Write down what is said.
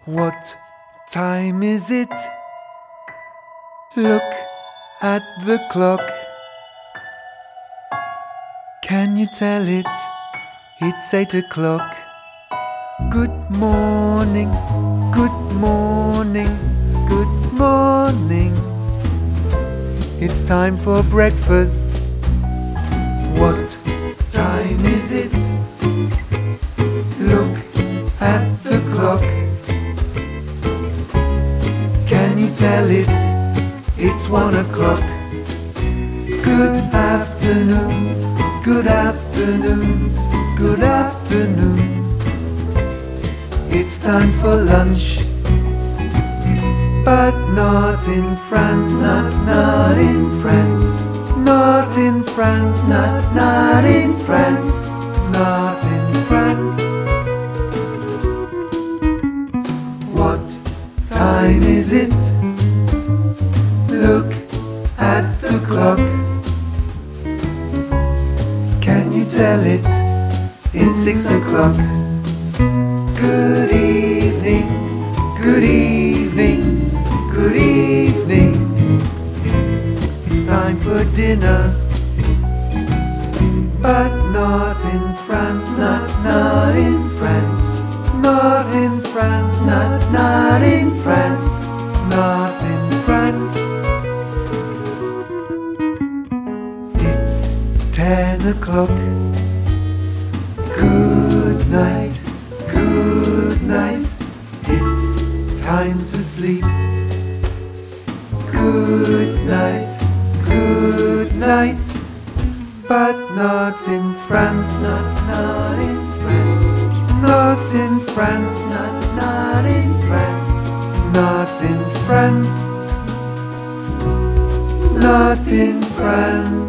What time is it? Look at the clock. Can you tell it? It's 8 o'clock. Good morning, good morning, good morning. It's time for breakfast. What time is it? Look at the clock. Can you tell it? It's 1 o'clock. Good afternoon, good afternoon, good afternoon. It's time for lunch, but not in France, not in France, not in France, not in France, not in France. What time is it? Look at the clock. Can you tell it? It's 6 o'clock. Good evening, good evening, good evening. It's time for dinner, but not in France, not in France, not in France, not in France, not in France. It's 10 o'clock. Good night, good night. It's time to sleep. Good night, good night. But not in France, not in France, not in France, not in France, not in France, not in France.